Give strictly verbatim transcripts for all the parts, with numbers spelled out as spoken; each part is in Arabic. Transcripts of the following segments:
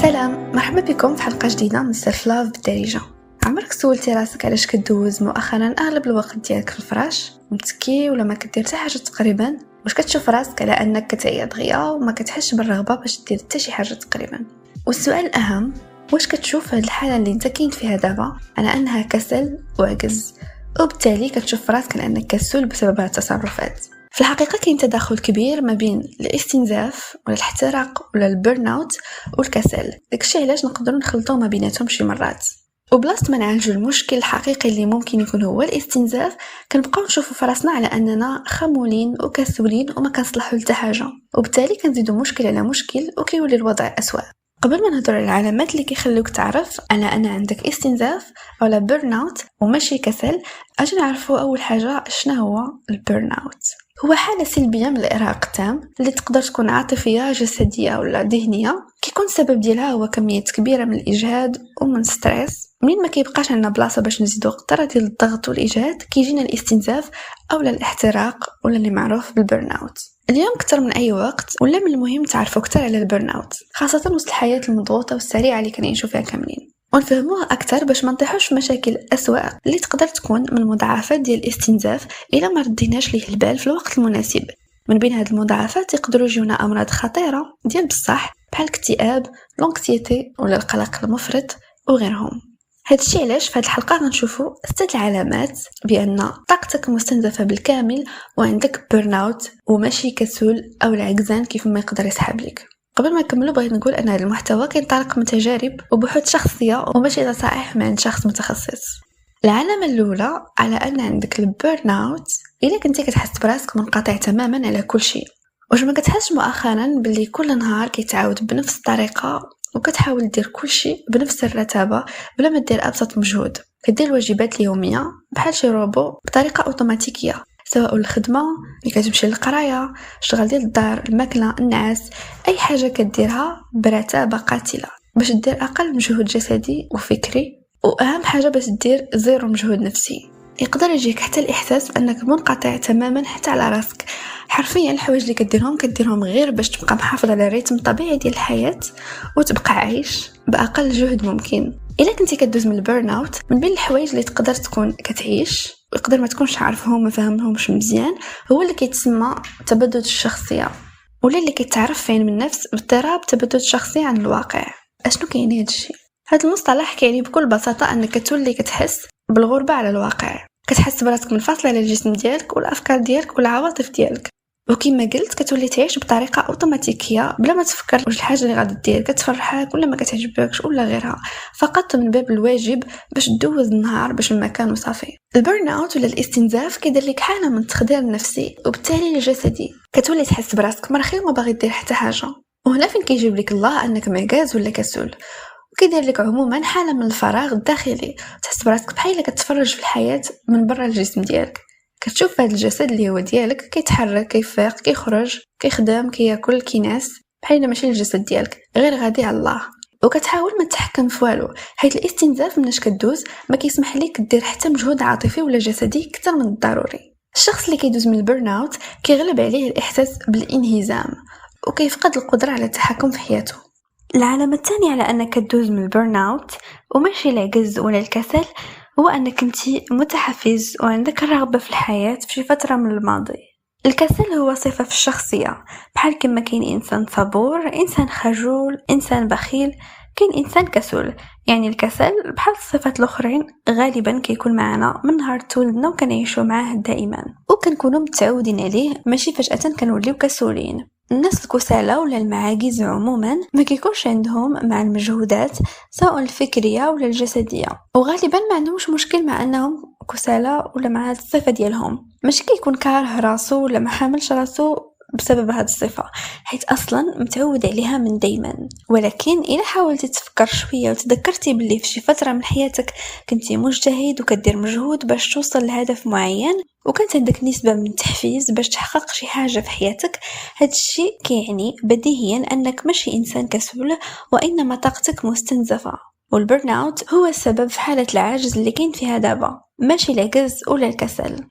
سلام، مرحبا بكم في حلقة جديدة من سيلف لاف بالدارجة. عمرك سولتي راسك علاش كدوز مؤخرا اغلب الوقت ديالك في الفراش متكي ولا ما كدير حتى حاجه تقريبا؟ واش كتشوف راسك على انك كتعيا دغيا وما كتحسش بالرغبه باش دير حتى شي حاجه تقريبا؟ والسؤال الاهم، واش كتشوف هاد الحاله اللي انت كاين فيها دابا على انها كسل وعجز، وبالتالي كتشوف راسك على انك كسول بسبب هاد التصرفات؟ في الحقيقة كاين تداخل كبير ما بين الاستنزاف ولا الاحتراق ولا البرن اوت والكسل. داكشي علاش نقدروا نخلطوا ما بيناتهم شي مرات. وبلاصه ما نعالجوا المشكل الحقيقي اللي ممكن يكون هو الاستنزاف، كنبقاو نشوفوا فراسنا على اننا خمولين وكسولين وما كنصلحوا لتا حاجه، وبالتالي كنزيدوا مشكل على مشكل وكيولي الوضع اسوء. قبل ما نهضر على العلامات اللي كيخلوك تعرف على ان عندك استنزاف ولا بيرن اوت وماشي كسل، اجي نعرفوا اول حاجه شنو هو البيرن اوت. هو حالة سلبية من الإرهاق التام اللي تقدر تكون عاطفية جسدية ولا ذهنية، كيكون السبب ديالها هو كميات كبيرة من الإجهاد ومن ستريس. منين ما كيبقاش عندنا بلاصة باش نزيدو قطرة ديال الضغط والإجهاد، كيجينا الاستنزاف أولا الاحتراق ولا اللي معروف بالبرن اوت. اليوم أكثر من أي وقت ولا من المهم تعرفوا أكثر على البرن اوت، خاصة وسط الحياة المضغوطة والسريعة اللي كنعيشوا فيها كاملين، ونفهموها أكثر باش ما نطيحوش في مشاكل أسوأ اللي تقدر تكون من المضاعفات ديال الاستنزاف إلا ما رديناش ليه البال في الوقت المناسب. من بين هاد المضاعفات يقدروا يجيونا أمراض خطيرة ديال بصح بحال الاكتئاب، لونكسيتي ولا القلق المفرط وغيرهم. هاد الشيء علاش في هاد الحلقة غنشوفوا ستة العلامات بأن طاقتك مستنزفة بالكامل وعندك بيرن اوت وماشي كسول أو العجزان كيف ما يقدر يسحب لك. قبل ما نكملوا بغيت نقول ان هذا المحتوى كينطلق من تجارب وبحوث شخصيه وماشي نصائح من عند شخص متخصص. العلامه الاولى على ان عندك البيرن اوت، الا كنتي كتحس براسك منقطع تماما على كل شيء. واش ما كتحسش مؤخرا باللي كل نهار كيتعاود بنفس الطريقه وكتحاول دير كل شيء بنفس الرتابه بلا ما دير ابسط مجهود؟ كدير الواجبات اليوميه بحال شي روبو بطريقه اوتوماتيكيه، سواء الخدمه اللي كتمشي للقرايه، الشغل ديال الدار، الماكله، النعاس، اي حاجه كديرها برتابه قاتله باش دير اقل مجهود جسدي وفكري، واهم حاجه باش دير زيرو مجهود نفسي. يقدر يجيك حتى الاحساس بانك منقطع تماما حتى على راسك. حرفيا الحوايج اللي كديرهم كديرهم غير باش تبقى محافظ على الريتم الطبيعي ديال الحياه وتبقى عايش باقل جهد ممكن. الا كنتي كدوز من البيرن اوت، من بين الحوايج اللي تقدر تكون كتعيش ويقدر ما تكونش عارفهم ما فاهمهمش مزيان هو اللي كيتسمى تبدد الشخصيه، ولا اللي كيتعرف فين من النفس باضطراب تبدد الشخصيه عن الواقع. اشنو كيعني هذا الشيء؟ هذا المصطلح كيعني بكل بساطه انك تولي كتحس بالغربه على الواقع، كتحس براسك منفصل على الجسم ديالك والافكار ديالك والعواطف ديالك، وكما قلت كتولي تعيش بطريقه اوتوماتيكيه بلا ما تفكر واش الحاجه اللي غادي دير كتفرحك ولا ما كتعجبكش ولا غيرها، فقط من باب الواجب باش تدوز النهار باش المكان وصافي. البرن اوت ولا الاستنزاف كيدير لك حاله من التخدير النفسي وبالتالي الجسدي، كتولي تحس براسك مرخي وما باغي دير حتى حاجه. وهنا فين كيجيب لك الله انك معكاز ولا كسول، وكيدير لك عموما حاله من الفراغ الداخلي، تحس براسك بحال كتفرج في الحياه من برا الجسم ديالك. كتشوف هذا الجسد اللي هو ديالك كيتحرك، كيفيق، كيخرج، كيخدم، كياكل، كينعس، بحال ماشي الجسد ديالك غير غادي على الله، وكتحاول ما تتحكم في والو. حيت الاستنزاف مناش كدوز ما كيسمح لك دير حتى مجهود عاطفي ولا جسدي اكثر من الضروري. الشخص اللي كيدوز من البرن اوت كيغلب عليه الاحساس بالانهزام وكيفقد القدره على التحكم في حياته. العلامه الثانيه على انك كدوز من البرن اوت وماشي العجز ولا الكسل هو أنك أنتي متحفز وعندك الرغبة في الحياة في شي فترة من الماضي. الكسل هو صفة في الشخصية، بحال كما كاين إنسان صبور، إنسان خجول، إنسان بخيل، كاين إنسان كسول. يعني الكسل بحال الصفات الأخرين غالبا كيكون معنا من نهار تولدنا وكنعيشوا معاه دائما وكنكونوا متعودين عليه، ماشي فجأة كنوليو كسولين. الناس الكسالى ولا المعاجز عموما ما كيكونش عندهم مع المجهودات سواء الفكريه ولا الجسديه، وغالبا ما عندهمش مشكل مع انهم كسالى ولا مع هذه الصفه ديالهم. ماشي كيكون كاره راسو ولا ما حاملش راسو بسبب هذه الصفه، حيت اصلا متعود عليها من دايما. ولكن اذا حاولتي تفكر شويه وتذكرتي باللي في شي فتره من حياتك كنتي مجتهد وكدير مجهود باش توصل لهدف معين وكانت عندك نسبه من التحفيز باش تحقق شي حاجه في حياتك، هذا الشيء كيعني بديهيا انك ماشي انسان كسول وانما طاقتك مستنزفه. والبرن اوت هو السبب في حاله العجز اللي كاين فيها دابا، ماشي العجز ولا الكسل.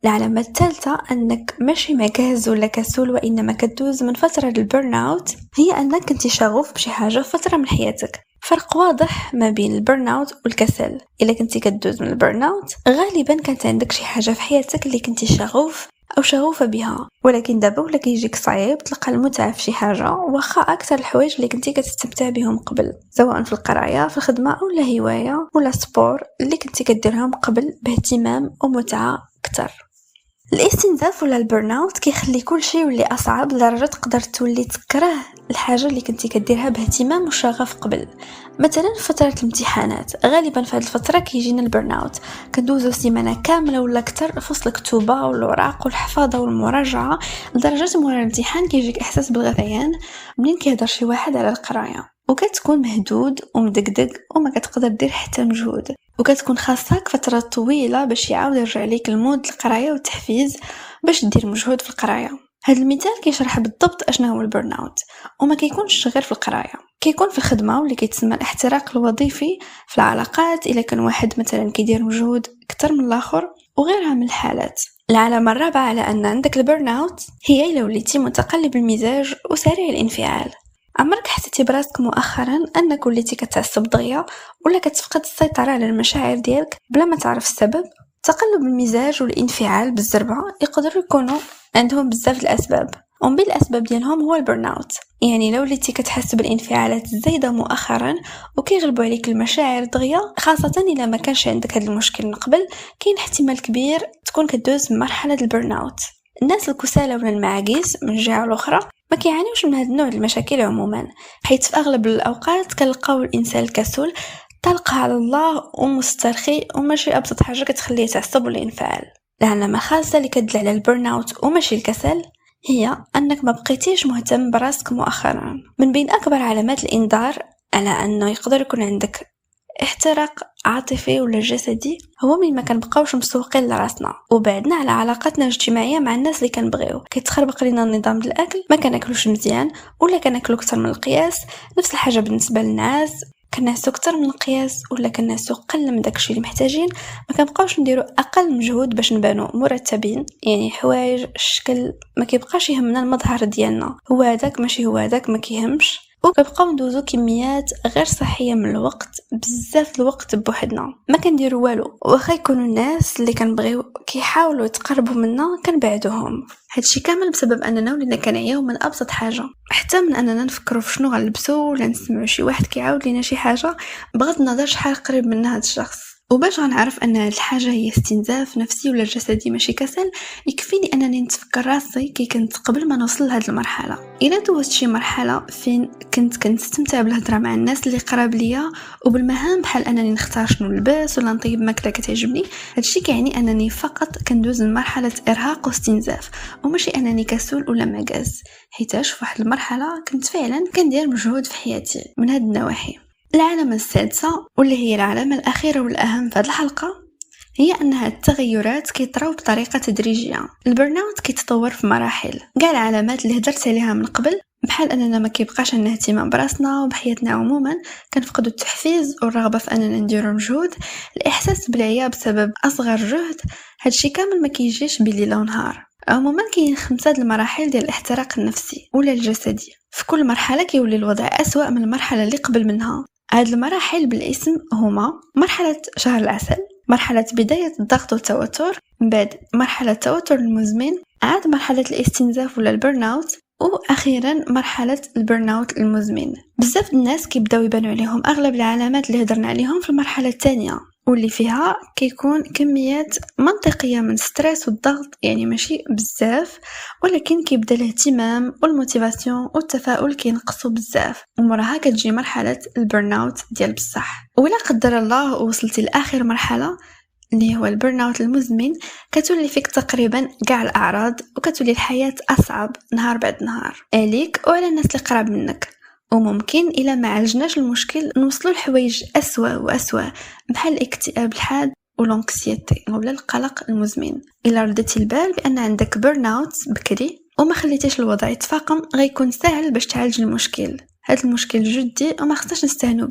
العلامة الثالثة أنك ماشي معكاز ولا كسول وإنما كدوز من فترة البرن اوت، هي أنك كنتي شغوف بشي حاجة فترة من حياتك. فرق واضح ما بين البرن اوت والكسل. إلا كنتي كدوز من البرن اوت غالبا كانت عندك شي حاجة في حياتك اللي كنتي شغوف أو شغوفة بها، ولكن دابا ولا كيجيك صعيب تلقى المتعة في شي حاجة واخا أكثر الحوايج اللي كنتي كتستمتع بهم قبل، سواء في القراية في الخدمة أو لا هواية ولا سبور اللي كنتي كديرهم قبل باهتمام ومتعة أكثر. الاستنزاف ولا البرن اوت كيخلي كل شيء يولي اصعب لدرجه تقدر تولي تكره الحاجه اللي كنتي كديرها باهتمام وشغف قبل. مثلا فتره الامتحانات غالبا في هذه الفتره كيجينا البرن اوت، كندوزو سيمانه كامله ولا اكثر في وسط الكتوبه والاوراق والحفاظه والمراجعه لدرجه مورا الامتحان كيجيك احساس بالغثيان منين كيهضر شي واحد على القرايه، وكتكون مهدود ومدقدق وما كتقدر دير حتى مجهود، وكتكون خاصك فترة طويلة باش يعاود يرجع ليك المود القراية والتحفيز باش دير مجهود في القراية. هذا المثال كيشرح بالضبط اشنا هو البرن اوت، وما كيكونش غير في القراية، كيكون في الخدمة واللي كيتسمى الاحتراق الوظيفي، في العلاقات الا كان واحد مثلا كيدير مجهود اكثر من الاخر، وغيرها من الحالات. العلامة الرابعة على ان عندك البرن اوت هي الا وليتي متقلب المزاج وسريع الانفعال. عمرك حسيتي براسك مؤخرا انك وليتي كتعصب دغيا ولا كتفقد السيطره على المشاعر ديالك بلا ما تعرف السبب؟ تقلب المزاج والانفعال بالزربه يقدروا يكونوا عندهم بزاف الاسباب، ومن بين الاسباب ديالهم هو البرن اوت. يعني لو وليتي كتحس بالانفعالات الزايده مؤخرا وكيغلبوا عليك المشاعر دغيا، خاصه الا ما كانش عندك هذا المشكل من قبل، كاين احتمال كبير تكون كدوز من مرحله البرن اوت. الناس الكسالى ولا المعاجز من جهه الاخرى ما كيعانيوش من هذا النوع المشاكل عموما، حيث في اغلب الاوقات كنلقاو الانسان الكسول طلق على الله ومسترخي وماشي ابسط حاجه كتخليه يتعصب ولا ينفعل. العلامه خاصه اللي كتدل على البرن اوت وماشي الكسل هي انك ما بقيتيش مهتم براسك مؤخرا. من بين اكبر علامات الانذار على انه يقدر يكون عندك احتراق عاطفي ولا جسدي هو من ما كنبقاوش مسوقين لراسنا وبعدنا على علاقاتنا الاجتماعيه مع الناس اللي كنبغيو، كيتخربق لينا النظام ديال الاكل، ما كناكلوش مزيان ولا كناكلو اكثر من القياس. نفس الحاجه بالنسبه للناس، كنعسو اكثر من القياس ولا كنعسو قل من داكشي اللي محتاجين، ما كنبقاوش نديرو اقل مجهود باش نبانو مرتبين. يعني حوايج الشكل ما كيبقاش يهمنا المظهر ديالنا، هو هذاك ماشي هو هذاك ما كيهمش، وكنبقاو ندوزو كميات غير صحيه من الوقت، بزاف الوقت بوحدنا ما كنديرو والو، واخا يكونوا الناس اللي كنبغيو كيحاولوا يتقربوا منا كنبعدوهم. هادشي كامل بسبب اننا ولينا كنعياو من ابسط حاجه، حتى من اننا نفكروا في شنو غنلبسوا ولا نسمعوا شي واحد كيعاود لينا شي حاجه بغض النظر شحال قريب منا هاد الشخص. وباش غنعرف ان هاد الحاجه هي استنزاف نفسي ولا جسدي ماشي كسل، يكفيني انني نتفكر راسي كي كنت قبل ما نوصل لهاد المرحله. الا دوزت شي مرحله فين كنت كنستمتع بالهضره مع الناس اللي قراب ليا وبالمهام بحال انني نختار شنو نلبس ولا نطيب ماكله كتعجبني، هادشي كيعني انني فقط كندوز من مرحله ارهاق واستنزاف وماشي انني كسول ولا معجز، حيتاش في واحد المرحله كنت فعلا كندير مجهود في حياتي من هاد النواحي. العلامة السادسة واللي هي العلامة الأخيرة والأهم في هذه الحلقة هي أنها التغيرات كيطراو بطريقة تدريجية. البرن اوت كيتطور في مراحل، كاع العلامات اللي هدرت عليها من قبل بحال أننا ما كيبقاش عندنا اهتمام براسنا وبحياتنا عموما، كنفقدوا التحفيز والرغبة في أننا نديروا مجهود، الإحساس بالعيا بسبب أصغر جهد، هادشي كامل ما كيجيش بليلة ونهار. عموما كاين خمسة د المراحل ديال الاحتراق النفسي ولا الجسدي، في كل مرحلة كيولي الوضع أسوأ من المرحلة اللي قبل منها. هاد المراحل بالاسم هما مرحلة شهر العسل، مرحلة بداية الضغط والتوتر، من بعد مرحلة التوتر المزمن، عاد مرحلة الاستنزاف ولا البرن اوت، واخيرا مرحله البرن اوت المزمن. بزاف الناس كيبداو يبانوا عليهم اغلب العلامات اللي هضرنا عليهم في المرحله الثانيه، واللي فيها كيكون كميات منطقيه من ستريس والضغط، يعني ماشي بزاف، ولكن كيبدا الاهتمام والموتيفاسيون والتفاؤل كينقصوا بزاف، ومراها كتجي مرحله البرن اوت ديال بصح. ولا قدر الله وصلتي لاخر مرحله اللي هو البرن اوت المزمن، كتولي فيك تقريبا كاع الاعراض، وكتولي الحياه اصعب نهار بعد نهار عليك وعلى الناس اللي قراب منك، وممكن الا ما عالجناش المشكل نوصلوا لحوايج اسوا واسوا بحال الاكتئاب الحاد والانكسيتي ولا القلق المزمن. الا رديتي البال بان عندك بيرن اوت بكري وما خليتيش الوضع يتفاقم، غيكون سهل باش تعالج المشكل. هذا المشكل جدي وما خصناش نستهانوا به،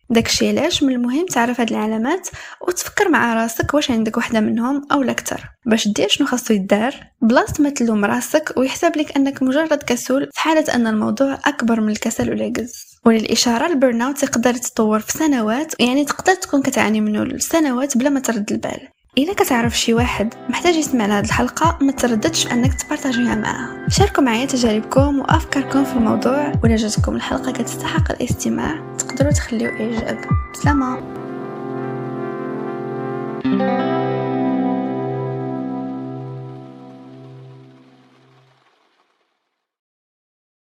داكشي علاش من المهم تعرف هاد العلامات وتفكر مع راسك واش عندك وحده منهم او اكثر باش دير شنو خاصو يدار بلاصه ما تلوم راسك ويحسب لك انك مجرد كسول في حاله ان الموضوع اكبر من الكسل والعجز. وللاشاره البرن اوت يقدر يتطور في سنوات، يعني تقدر تكون كتعاني منه لسنوات بلا ما ترد البال. الا كتعرف شي واحد محتاج يسمع لهاد الحلقه ما ترددش في انك تبارطاجيها معاه. شاركوا معايا تجاربكم وافكاركم في الموضوع، ولا جاتكم الحلقه كتستحق الاستماع تقدروا تخليو اعجاب. سلامه.